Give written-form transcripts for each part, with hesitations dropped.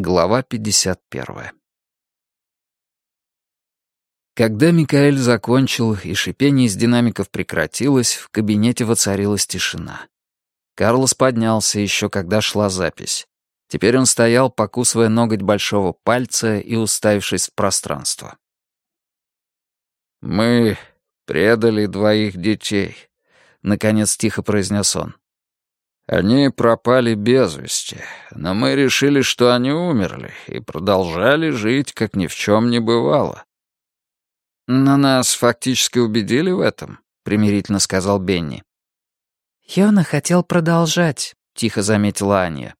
Глава 51. Когда Микаэль закончил и шипение из динамиков прекратилось, в кабинете воцарилась тишина. Карлос поднялся еще когда шла запись. Теперь он стоял, покусывая ноготь большого пальца и уставившись в пространство. «Мы предали двоих детей», — наконец тихо произнес он. «Они пропали без вести, но мы решили, что они умерли, и продолжали жить, как ни в чем не бывало». «Но нас фактически убедили в этом», — примирительно сказал Бенни. «Йона хотел продолжать», — тихо заметила Аня.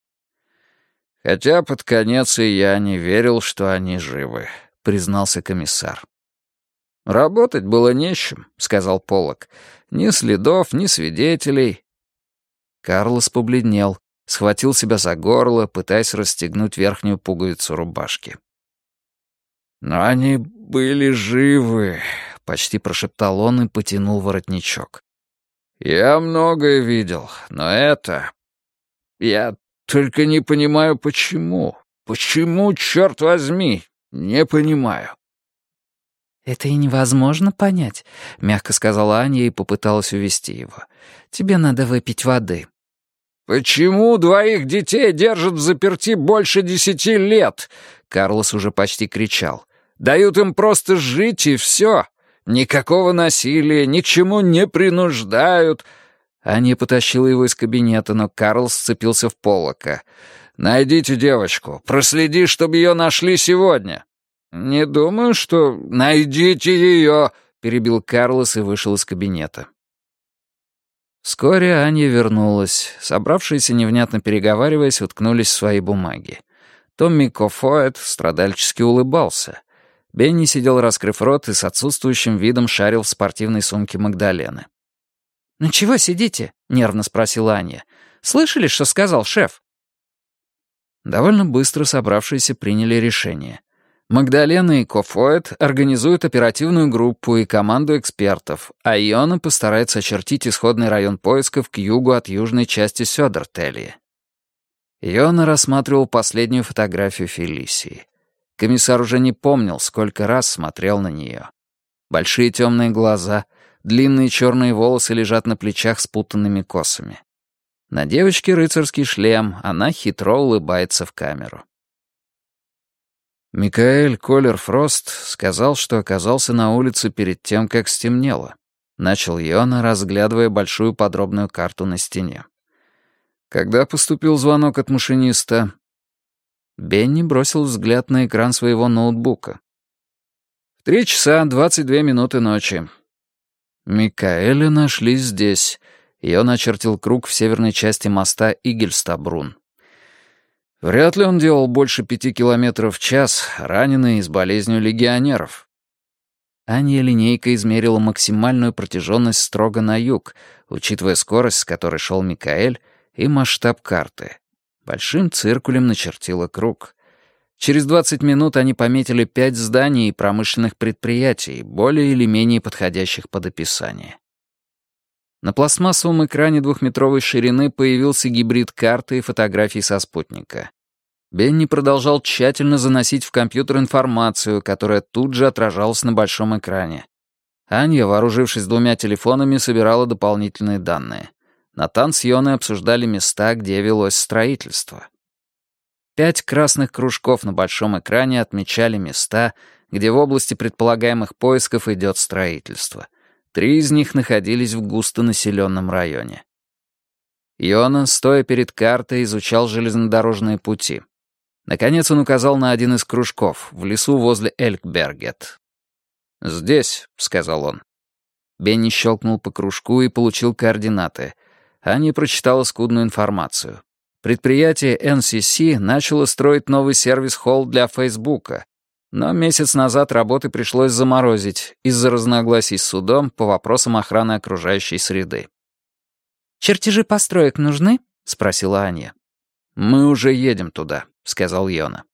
«Хотя под конец и я не верил, что они живы», — признался комиссар. «Работать было не с чем», — сказал Поллок. «Ни следов, ни свидетелей». Карлос побледнел, схватил себя за горло, пытаясь расстегнуть верхнюю пуговицу рубашки. «Но они были живы», — почти прошептал он и потянул воротничок. «Я многое видел, но это... Я только не понимаю, почему. Почему, черт возьми, не понимаю». «Это и невозможно понять», — мягко сказала Аня и попыталась увести его. «Тебе надо выпить воды». «Почему двоих детей держат взаперти больше 10 лет?» Карлос уже почти кричал. «Дают им просто жить, и все. Никакого насилия, ни к чему не принуждают». Аня потащила его из кабинета, но Карлос сцепился в Поллока. «Найдите девочку. Проследи, чтобы ее нашли сегодня». «Не думаю, что... Найдите ее!» — перебил Карлос и вышел из кабинета. Вскоре Аня вернулась. Собравшиеся, невнятно переговариваясь, уткнулись в свои бумаги. Томми Кофоэт страдальчески улыбался. Бенни сидел, раскрыв рот, и с отсутствующим видом шарил в спортивной сумке Магдалены. «Ну чего сидите?» — нервно спросила Аня. «Слышали, что сказал шеф?» Довольно быстро собравшиеся приняли решение. Магдалена и Кофоэт организуют оперативную группу и команду экспертов, а Йона постарается очертить исходный район поисков к югу от южной части Сёдертелья. Йона рассматривал последнюю фотографию Фелисии. Комиссар уже не помнил, сколько раз смотрел на нее. Большие темные глаза, длинные черные волосы лежат на плечах спутанными косами. На девочке рыцарский шлем, она хитро улыбается в камеру. Микаэль Коллер-Фрост сказал, что оказался на улице перед тем, как стемнело. Начал Йона, разглядывая большую подробную карту на стене. Когда поступил звонок от машиниста? Бенни бросил взгляд на экран своего ноутбука. В 3 часа 22 минуты ночи. Микаэля нашли здесь. Йона очертил круг в северной части моста Игельстабрун. Вряд ли он делал больше 5 километров в час, раненый и с болезнью легионеров. Аня линейкой измерила максимальную протяженность строго на юг, учитывая скорость, с которой шел Микаэль, и масштаб карты. Большим циркулем начертила круг. Через 20 минут они пометили 5 зданий и промышленных предприятий, более или менее подходящих под описание. На пластмассовом экране 2-метровой ширины появился гибрид карты и фотографий со спутника. Бенни продолжал тщательно заносить в компьютер информацию, которая тут же отражалась на большом экране. Аня, вооружившись 2 телефонами, собирала дополнительные данные. Натан с Йоной обсуждали места, где велось строительство. 5 красных кружков на большом экране отмечали места, где в области предполагаемых поисков идет строительство. 3 из них находились в густонаселенном районе. Йона, стоя перед картой, изучал железнодорожные пути. Наконец он указал на один из кружков, в лесу возле Элькбергет. «Здесь», — сказал он. Бенни щелкнул по кружку и получил координаты. Аня прочитала скудную информацию. Предприятие NCC начало строить новый сервис-холл для Фейсбука, но месяц назад работы пришлось заморозить из-за разногласий с судом по вопросам охраны окружающей среды. «Чертежи построек нужны?» — спросила Аня. «Мы уже едем туда», — сказал Йона.